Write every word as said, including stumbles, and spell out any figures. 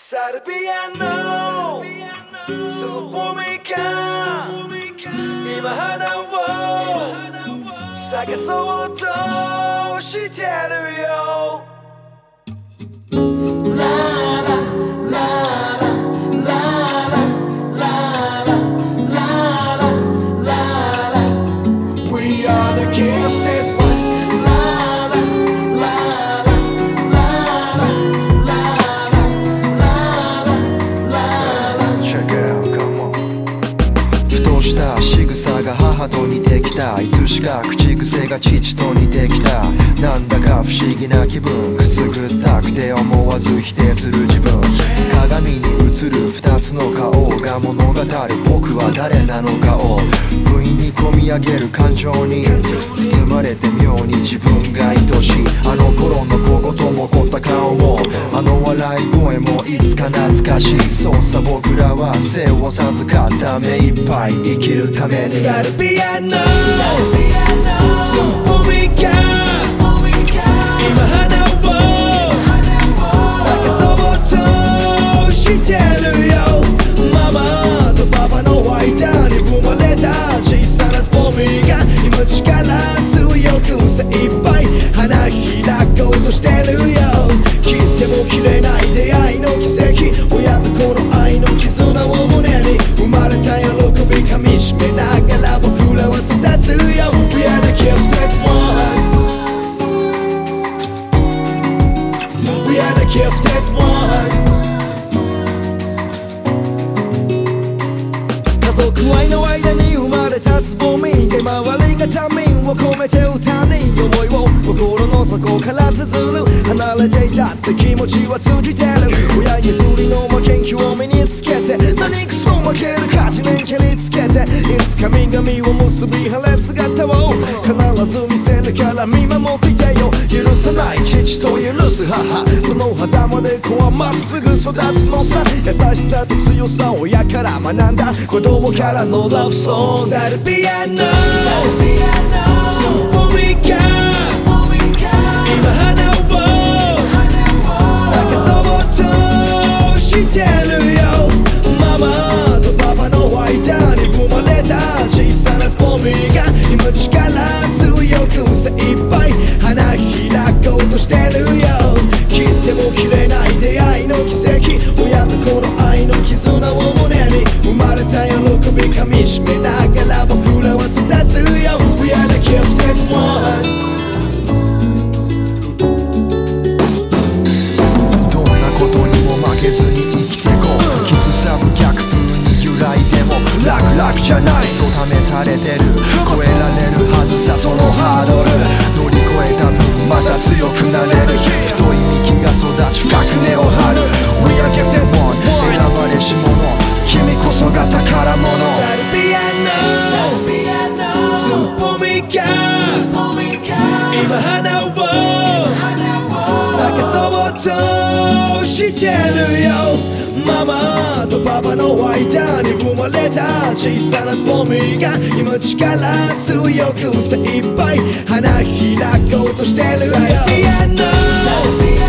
サルビアのつぼみが今花を咲かそうとしてるよ。 仕草が母と似てきた。いつしか口癖が父と似てきた。なんだか不思議な気分、くすぐったくて思わず否定する自分。鏡に映る二つの顔が物語る僕は誰なのかを。不意に込み上げる感情に包まれて妙に自分が愛しい。あの頃の小言も凝った顔もあの笑い声もいつか懐かしい。そうさ僕らは生を授かった目いっぱい生きるために。 サルビアのつぼみが今花を咲かそうとしてるよ。ママとパパの間に生まれた小さなつぼみが今力強く精一杯花開こうとしてるよ。切っても切れない出会いの奇跡、親と子の愛の絆を胸に生まれた喜び噛みしめながら僕らは育つよ。 We are the gifted one We are the gifted one 家族愛の間に生まれたつぼみで周りが民を込めて歌に思いを心の底から綴る。離れていたって気持ちは通じてる。親譲りの負けん気を身につけて何くそ負ける価値に蹴りつけていつか身髪を結び晴れ姿を必ず見せるから見守っていてよ。許さない父と許す母、その狭間で子はまっすぐ育つのさ。優しさと強さを親から学んだ子供からのラブソング。サルビアのつぼみが今花を咲かそうとしてるよ。ママとパパの間に生まれた小さなつぼみが今力強く精一杯花開こうとしてるよ。切っても切れない出会いの奇跡、親と子の愛の絆を胸に生まれた喜び噛みしめながら僕らは育つよ。 We are the gifted one どんなことにも負けずに生きてこう。キスサブ逆風に揺らいでも楽々じゃない、そう試されてる。超えられるはずさそのハードル、乗り越えた分また強くなれる。太い幹が育ち深く根を張る。 We are gifted one 選ばれし者、君こそが宝物。 サルビアのつぼみが今花を咲かそうとしてるよ。ママとパパの間に生まれた小さなつぼみが今力強く精一杯花開こうとしてるよ。サルビアの